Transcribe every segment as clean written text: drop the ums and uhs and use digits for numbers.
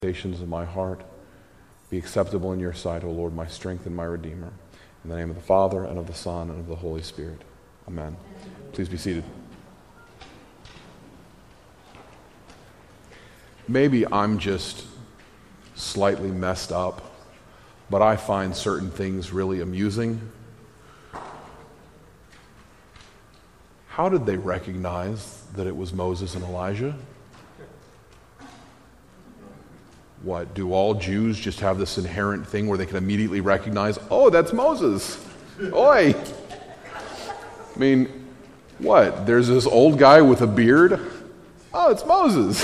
Of my heart be acceptable in your sight, O Lord, my strength and my Redeemer. In the name of the Father, and of the Son, and of the Holy Spirit. Amen. Please be seated. Maybe I'm just slightly messed up, but I find certain things really amusing. How did they recognize that it was Moses and Elijah? What, do all Jews just have this inherent thing where they can immediately recognize, oh, that's Moses? Oi! I mean, what, there's this old guy with a beard? Oh, it's Moses.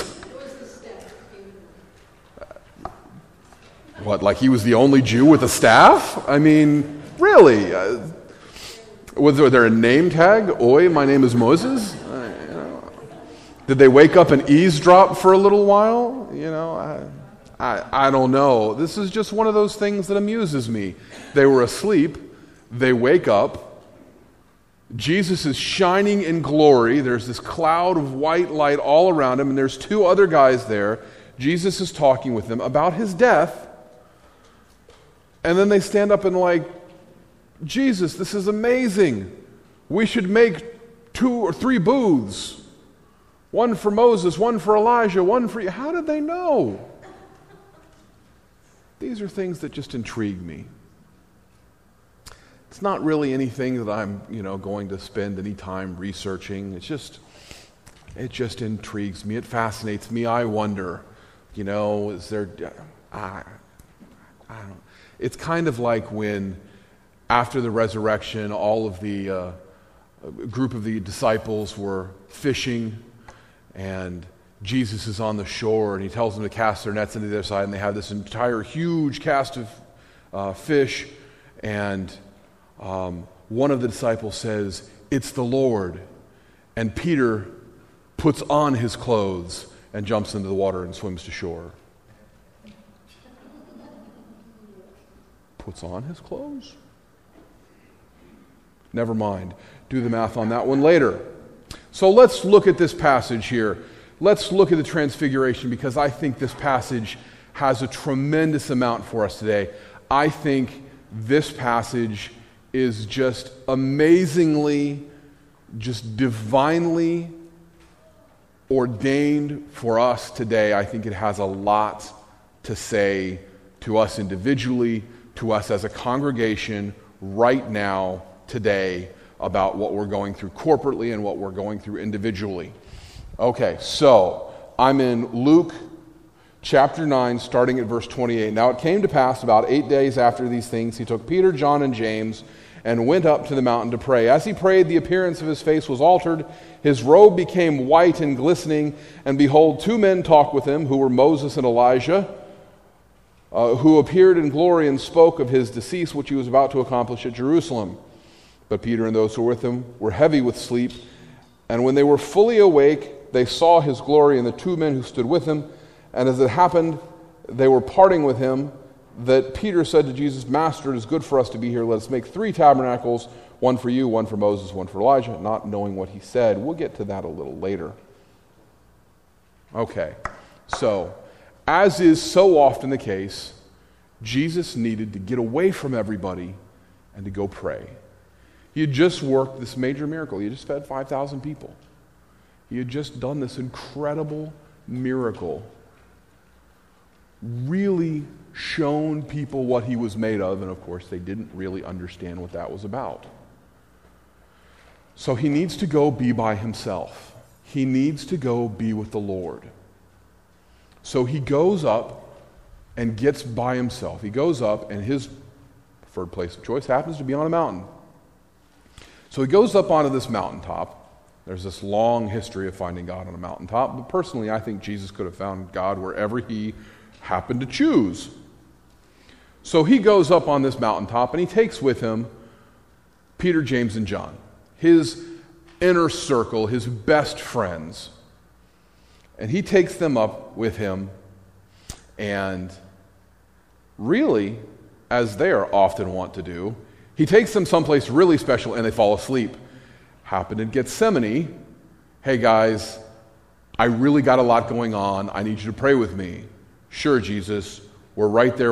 What, like he was the only Jew with a staff? I mean, really? Was there a name tag? Oi, my name is Moses? Did they wake up and eavesdrop for a little while? I don't know. This is just one of those things that amuses me. They were asleep. They wake up. Jesus is shining in glory. There's this cloud of white light all around him, and there's two other guys there. Jesus is talking with them about his death. And then they stand up and like, Jesus, this is amazing. We should make 2 or 3 booths. One for Moses, one for Elijah, one for you. How did they know? These are things that just intrigue me. It's not really anything that I'm, going to spend any time researching. It just intrigues me. It fascinates me. I wonder, is there, I don't. It's kind of like when, after the resurrection, all of the group of the disciples were fishing, and Jesus is on the shore, and he tells them to cast their nets into the other side, and they have this entire huge cast of fish, and one of the disciples says, "It's the Lord," and Peter puts on his clothes and jumps into the water and swims to shore. Puts on his clothes? Never mind. Do the math on that one later. So let's look at this passage here. Let's look at the Transfiguration, because I think this passage has a tremendous amount for us today. I think this passage is just amazingly, just divinely ordained for us today. I think it has a lot to say to us individually, to us as a congregation right now, today, about what we're going through corporately and what we're going through individually. Okay, so I'm in Luke chapter 9, starting at verse 28. Now it came to pass about 8 days after these things, he took Peter, John, and James and went up to the mountain to pray. As he prayed, the appearance of his face was altered. His robe became white and glistening, and behold, 2 men talked with him, who were Moses and Elijah, who appeared in glory and spoke of his decease, which he was about to accomplish at Jerusalem. But Peter and those who were with him were heavy with sleep, and when they were fully awake, they saw his glory and the 2 men who stood with him. And as it happened, they were parting with him, that Peter said to Jesus, "Master, it is good for us to be here. Let us make 3 tabernacles, one for you, one for Moses, one for Elijah," not knowing what he said. We'll get to that a little later. Okay, so, as is so often the case, Jesus needed to get away from everybody and to go pray. He had just worked this major miracle. He had just fed 5,000 people. He had just done this incredible miracle, really shown people what he was made of, and of course they didn't really understand what that was about. So he needs to go be by himself. He needs to go be with the Lord. So he goes up and gets by himself. He goes up, and his preferred place of choice happens to be on a mountain. So he goes up onto this mountaintop. There's this long history of finding God on a mountaintop, but personally I think Jesus could have found God wherever he happened to choose. So he goes up on this mountaintop, and he takes with him Peter, James, and John, his inner circle, his best friends. And he takes them up with him, and really, as they are often wont to do, he takes them someplace really special, and they fall asleep. Happened in Gethsemane. "Hey guys, I really got a lot going on. I need you to pray with me." Sure, Jesus, we're right there.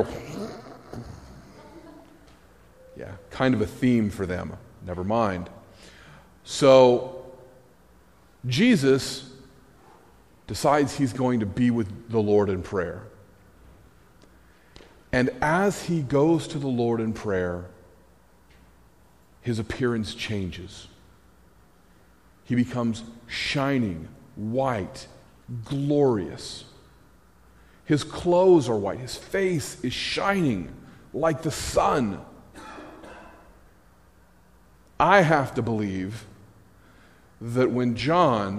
Yeah, kind of a theme for them. Never mind. So, Jesus decides he's going to be with the Lord in prayer. And as he goes to the Lord in prayer, his appearance changes. He becomes shining, white, glorious. His clothes are white. His face is shining like the sun. I have to believe that when John,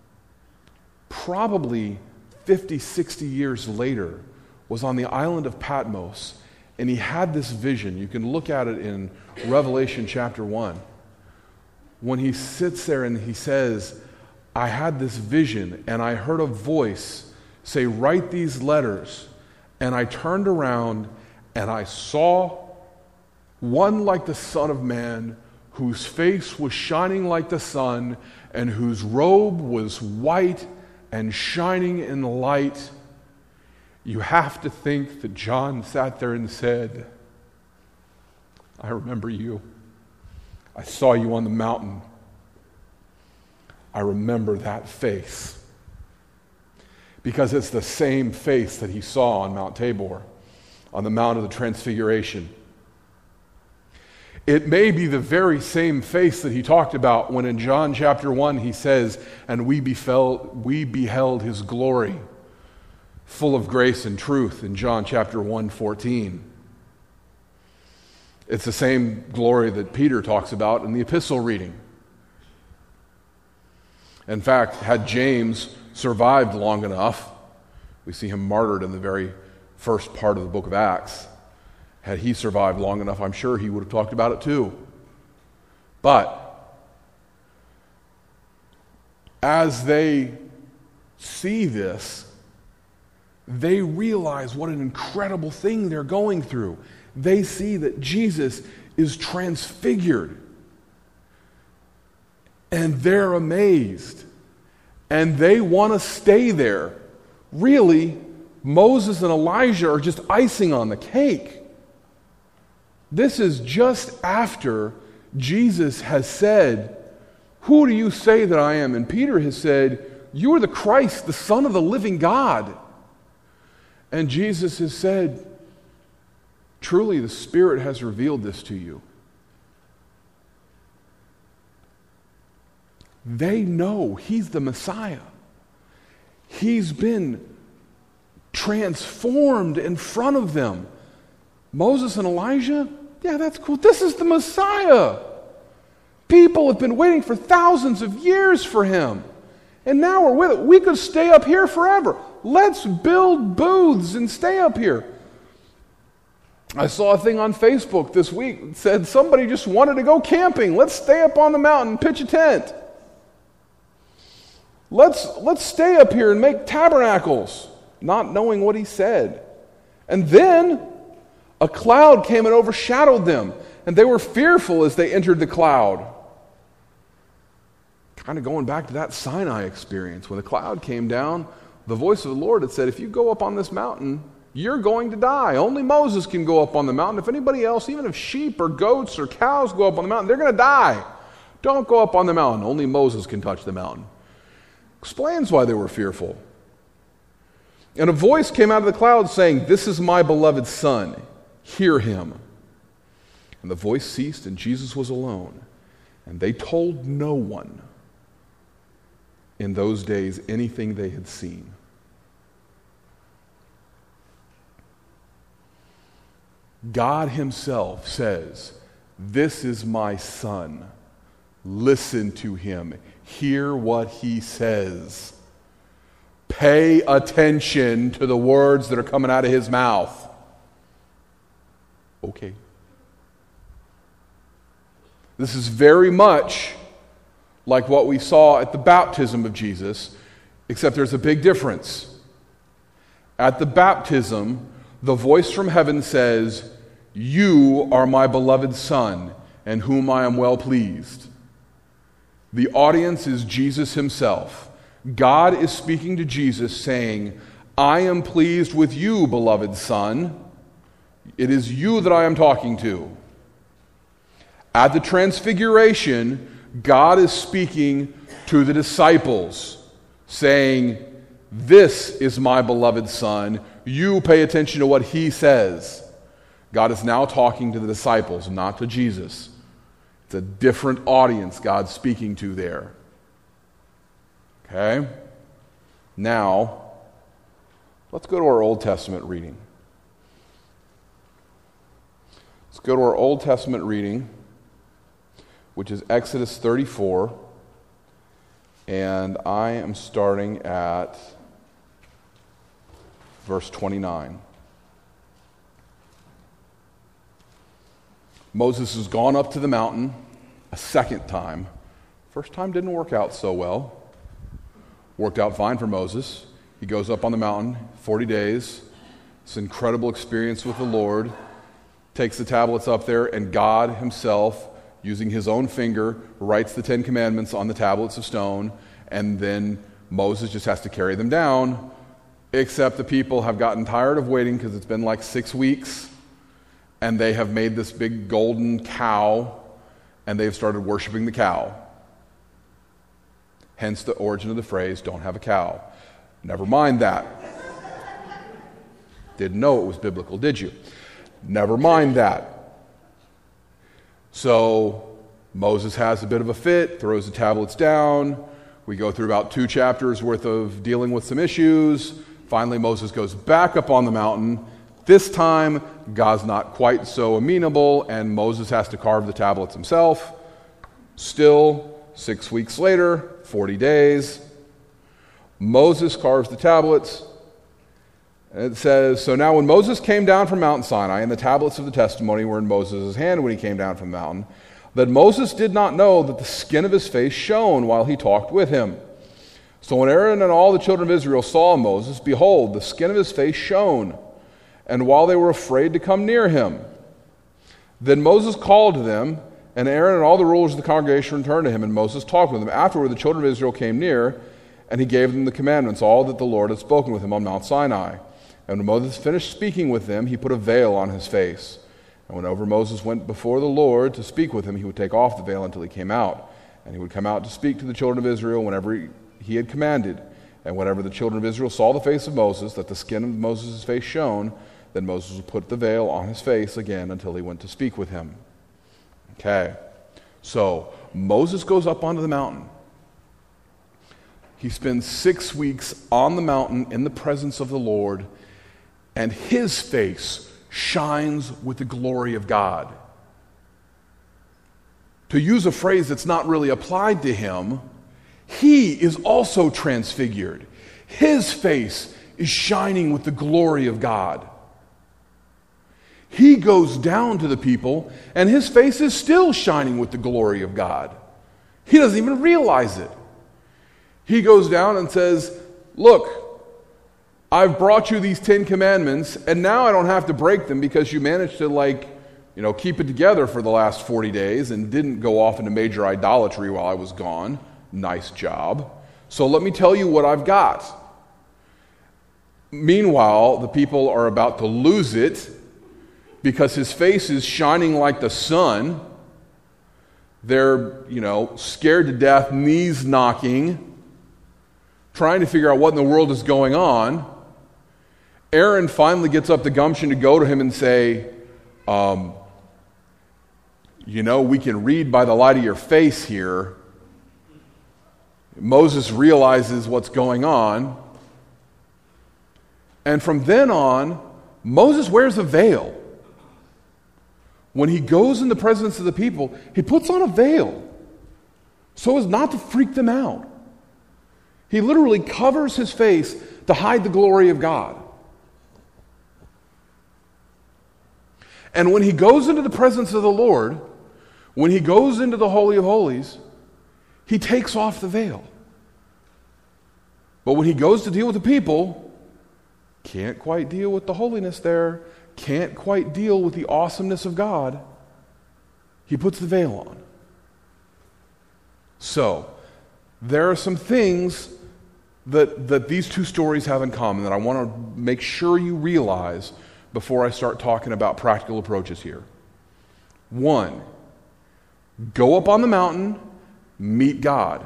probably 50, 60 years later, was on the island of Patmos, and he had this vision. You can look at it in Revelation chapter 1. When he sits there and he says, I had this vision, and I heard a voice say, write these letters. And I turned around, and I saw one like the Son of Man, whose face was shining like the sun, and whose robe was white and shining in the light. You have to think that John sat there and said, I remember you. I saw you on the mountain. I remember that face. Because it's the same face that he saw on Mount Tabor, on the Mount of the Transfiguration. It may be the very same face that he talked about when in John chapter 1 he says, and we beheld his glory, full of grace and truth, in John chapter 1:14. It's the same glory that Peter talks about in the epistle reading. In fact, had James survived long enough, we see him martyred in the very first part of the book of Acts. Had he survived long enough, I'm sure he would have talked about it too. But as they see this, they realize what an incredible thing they're going through. They see that Jesus is transfigured. And they're amazed. And they want to stay there. Really, Moses and Elijah are just icing on the cake. This is just after Jesus has said, who do you say that I am? And Peter has said, you are the Christ, the Son of the living God. And Jesus has said, truly the Spirit has revealed this to you. They know he's the Messiah. He's been transformed in front of them. Moses and Elijah, yeah, that's cool. This is the Messiah. People have been waiting for thousands of years for him. And now we're with it. We could stay up here forever. Let's build booths and stay up here. I saw a thing on Facebook this week that said somebody just wanted to go camping. Let's stay up on the mountain and pitch a tent. Let's stay up here and make tabernacles, not knowing what he said. And then a cloud came and overshadowed them, and they were fearful as they entered the cloud. Kind of going back to that Sinai experience. When the cloud came down, the voice of the Lord had said, if you go up on this mountain, you're going to die. Only Moses can go up on the mountain. If anybody else, even if sheep or goats or cows go up on the mountain, they're going to die. Don't go up on the mountain. Only Moses can touch the mountain. Explains why they were fearful. And a voice came out of the cloud saying, this is my beloved Son. Hear him. And the voice ceased, and Jesus was alone. And they told no one in those days anything they had seen. God himself says, this is my Son. Listen to him. Hear what he says. Pay attention to the words that are coming out of his mouth. Okay. This is very much like what we saw at the baptism of Jesus, except there's a big difference. At the baptism, the voice from heaven says, you are my beloved Son, in whom I am well pleased. The audience is Jesus himself. God is speaking to Jesus saying, I am pleased with you, beloved Son. It is you that I am talking to. At the Transfiguration, God is speaking to the disciples, saying, this is my beloved Son. You pay attention to what he says. God is now talking to the disciples, not to Jesus. It's a different audience God's speaking to there. Okay? Now, let's go to our Old Testament reading. Let's go to our Old Testament reading, which is Exodus 34. And I am starting at verse 29. Moses has gone up to the mountain a second time. First time didn't work out so well. Worked out fine for Moses. He goes up on the mountain, 40 days. It's an incredible experience with the Lord. Takes the tablets up there, and God himself, using his own finger, writes the 10 Commandments on the tablets of stone, and then Moses just has to carry them down, except the people have gotten tired of waiting because it's been like 6 weeks, and they have made this big golden cow, and they've started worshiping the cow. Hence the origin of the phrase, don't have a cow. Never mind that. Didn't know it was biblical, did you? Never mind that. So Moses has a bit of a fit, throws the tablets down. We go through about 2 chapters worth of dealing with some issues. Finally, Moses goes back up on the mountain. This time, God's not quite so amenable, and Moses has to carve the tablets himself. Still, 6 weeks later, 40 days, Moses carves the tablets. And it says, so now when Moses came down from Mount Sinai, and the tablets of the testimony were in Moses' hand when he came down from the mountain, that Moses did not know that the skin of his face shone while he talked with him. So when Aaron and all the children of Israel saw Moses, behold, the skin of his face shone, and while they were afraid to come near him. Then Moses called to them, and Aaron and all the rulers of the congregation returned to him, and Moses talked with them. Afterward, the children of Israel came near, and he gave them the commandments, all that the Lord had spoken with him on Mount Sinai. And when Moses finished speaking with them, he put a veil on his face. And whenever Moses went before the Lord to speak with him, he would take off the veil until he came out. And he would come out to speak to the children of Israel whenever he had commanded. And whenever the children of Israel saw the face of Moses, that the skin of Moses' face shone, then Moses would put the veil on his face again until he went to speak with him. Okay, so Moses goes up onto the mountain. He spends 6 weeks on the mountain in the presence of the Lord, and his face shines with the glory of God. To use a phrase that's not really applied to him, he is also transfigured. His face is shining with the glory of God. He goes down to the people, and his face is still shining with the glory of God. He doesn't even realize it. He goes down and says, look, I've brought you these 10 commandments, and now I don't have to break them because you managed to, keep it together for the last 40 days and didn't go off into major idolatry while I was gone. Nice job. So let me tell you what I've got. Meanwhile, the people are about to lose it because his face is shining like the sun. They're, scared to death, knees knocking, trying to figure out what in the world is going on. Aaron finally gets up the gumption to go to him and say, we can read by the light of your face here. Moses realizes what's going on. And from then on, Moses wears a veil. When he goes in the presence of the people, he puts on a veil so as not to freak them out. He literally covers his face to hide the glory of God. And when he goes into the presence of the Lord, when he goes into the Holy of Holies, he takes off the veil. But when he goes to deal with the people, can't quite deal with the holiness there, can't quite deal with the awesomeness of God, he puts the veil on. So, there are some things that these two stories have in common that I want to make sure you realize before I start talking about practical approaches here. One, go up on the mountain, meet God.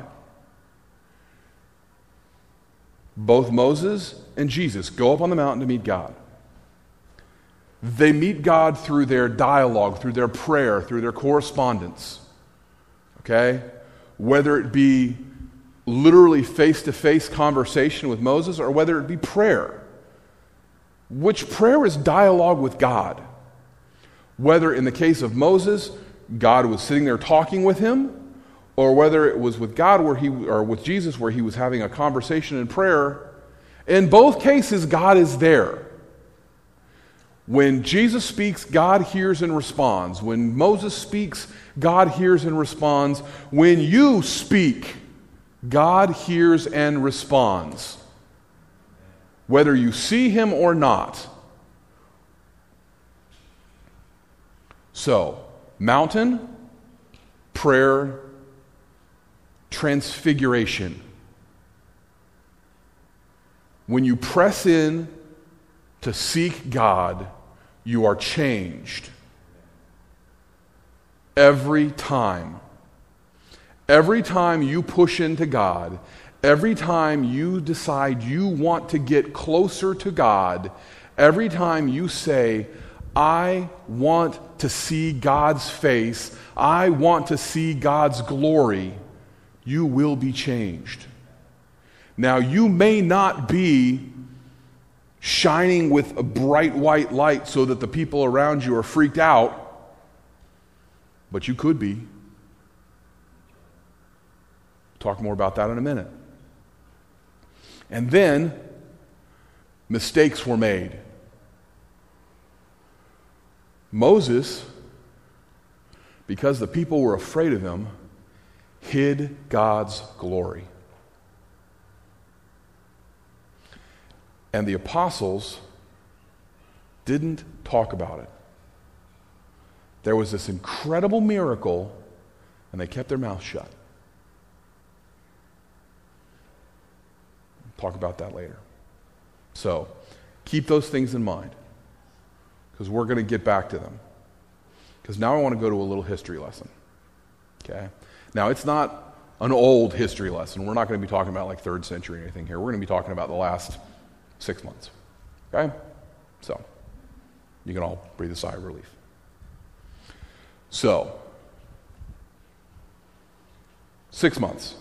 Both Moses and Jesus go up on the mountain to meet God. They meet God through their dialogue, through their prayer, through their correspondence. Okay? Whether it be literally face-to-face conversation with Moses or whether it be prayer. Which prayer is dialogue with God. Whether in the case of Moses, God was sitting there talking with him, or whether it was with God or with Jesus where he was having a conversation in prayer, in both cases God is there. When Jesus speaks, God hears and responds. When Moses speaks, God hears and responds. When you speak, God hears and responds. Whether you see him or not. So, mountain, prayer, transfiguration. When you press in to seek God, you are changed. Every time. Every time you push into God, every time you decide you want to get closer to God, every time you say, I want to see God's face, I want to see God's glory, you will be changed. Now, you may not be shining with a bright white light so that the people around you are freaked out, but you could be. Talk more about that in a minute. And then, mistakes were made. Moses, because the people were afraid of him, hid God's glory. And the apostles didn't talk about it. There was this incredible miracle, and they kept their mouths shut. Talk about that later. So, keep those things in mind, because we're going to get back to them. Because now I want to go to a little history lesson. Okay? Now, it's not an old history lesson. We're not going to be talking about like 3rd century or anything here. We're going to be talking about the last 6 months. Okay? So, you can all breathe a sigh of relief. So, 6 months.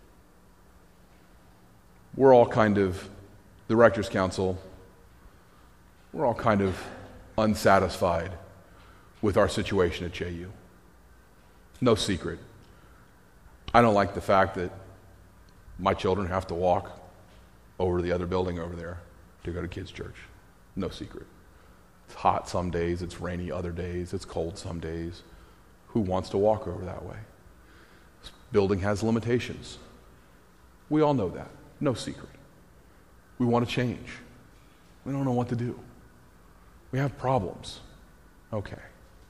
We're all kind of, the Rector's Council, we're all kind of unsatisfied with our situation at JU. No secret. I don't like the fact that my children have to walk over to the other building over there to go to kids' church. No secret. It's hot some days, it's rainy other days, it's cold some days. Who wants to walk over that way? This building has limitations. We all know that. No secret. We want to change. We don't know what to do. We have problems. Okay.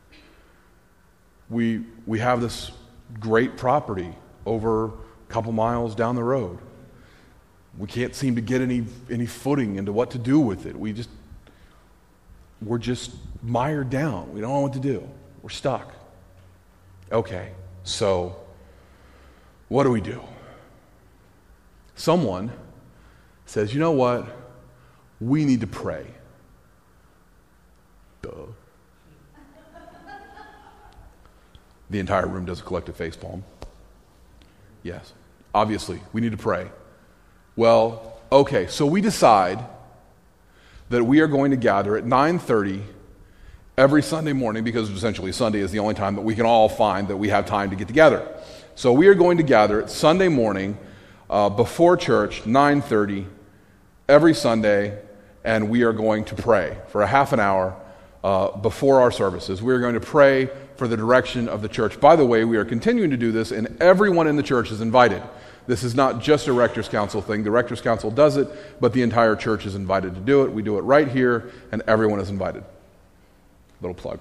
We have this great property over a couple miles down the road. We can't seem to get any footing into what to do with it. We're just mired down. We don't know what to do. We're stuck. Okay, so what do we do? Someone says, you know what? We need to pray. Duh. The entire room does a collective facepalm. Yes, obviously, we need to pray. Well, okay, so we decide that we are going to gather at 9:30 every Sunday morning, because essentially Sunday is the only time that we can all find that we have time to get together. So we are going to gather at Sunday morning before church, 9:30, every Sunday, and we are going to pray for a half an hour before our services. We are going to pray for the direction of the church. By the way, we are continuing to do this, and everyone in the church is invited. This is not just a Rector's Council thing. The Rector's Council does it, but the entire church is invited to do it. We do it right here, and everyone is invited. Little plug.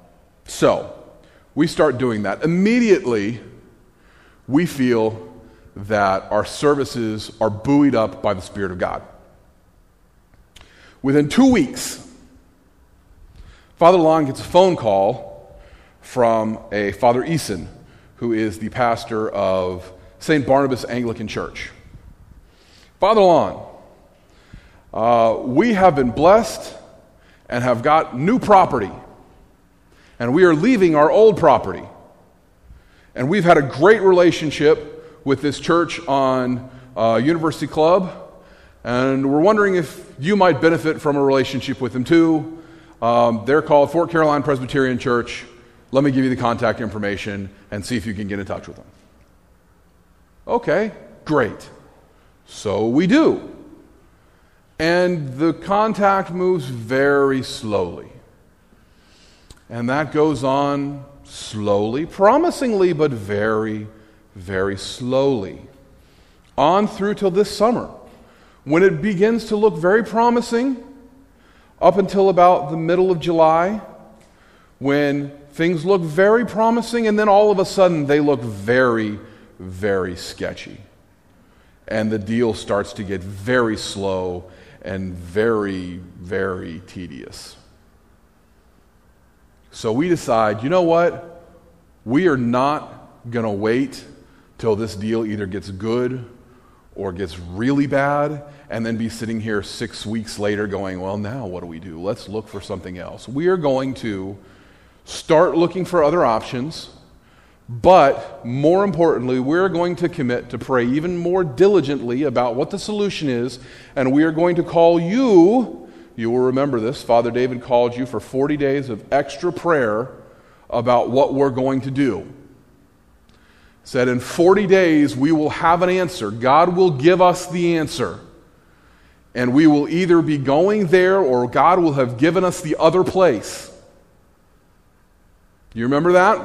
So, we start doing that. Immediately, we feel that our services are buoyed up by the Spirit of God. Within 2 weeks, Father Lon gets a phone call from a Father Eason, who is the pastor of St. Barnabas Anglican Church. Father Lon, we have been blessed and have got new property, and we are leaving our old property. And we've had a great relationship with this church on University Club, and we're wondering if you might benefit from a relationship with them too. They're called Fort Caroline Presbyterian Church. Let me give you the contact information and see if you can get in touch with them. Okay, great. So we do. And the contact moves very slowly. And that goes on slowly, promisingly, but very, very slowly. On through till this summer, when it begins to look very promising, up until about the middle of July, when things look very promising, and then all of a sudden they look very, very sketchy. And the deal starts to get very slow and very, very tedious. So we decide, you know what? We are not going to wait till this deal either gets good or gets really bad and then be sitting here 6 weeks later going, well, now what do we do? Let's look for something else. We are going to start looking for other options, but more importantly, we're going to commit to pray even more diligently about what the solution is, and we are going to call you. You will remember this. Father David called you for 40 days of extra prayer about what we're going to do. Said in 40 days we will have an answer. God will give us the answer. And we will either be going there or God will have given us the other place. You remember that?